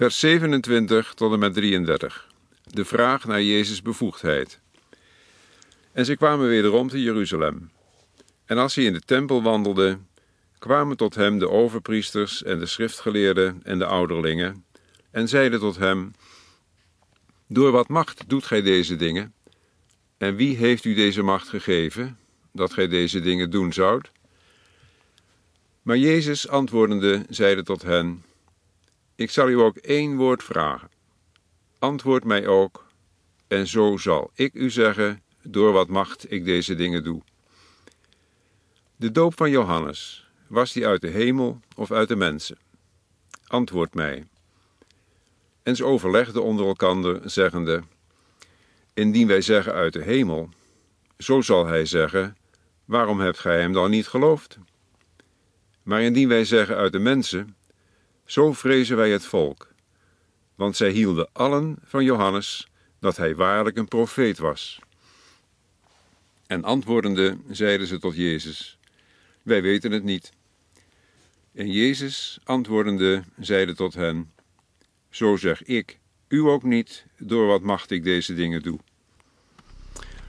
Vers 27 tot en met 33. De vraag naar Jezus' bevoegdheid. En ze kwamen wederom te Jeruzalem. En als hij in de tempel wandelde, kwamen tot hem de overpriesters en de schriftgeleerden en de ouderlingen, en zeiden tot hem: Door wat macht doet gij deze dingen? En wie heeft u deze macht gegeven, dat gij deze dingen doen zoudt? Maar Jezus antwoordende zeide tot hen: Ik zal u ook één woord vragen. Antwoord mij ook, en zo zal ik u zeggen door wat macht ik deze dingen doe. De doop van Johannes, was die uit de hemel of uit de mensen? Antwoord mij. En ze overlegden onder elkander, zeggende: Indien wij zeggen uit de hemel, zo zal hij zeggen: Waarom hebt gij hem dan niet geloofd? Maar indien wij zeggen uit de mensen, zo vrezen wij het volk, want zij hielden allen van Johannes dat hij waarlijk een profeet was. En antwoordende zeiden ze tot Jezus: Wij weten het niet. En Jezus antwoordende zeide tot hen: Zo zeg ik u ook niet door wat macht ik deze dingen doe.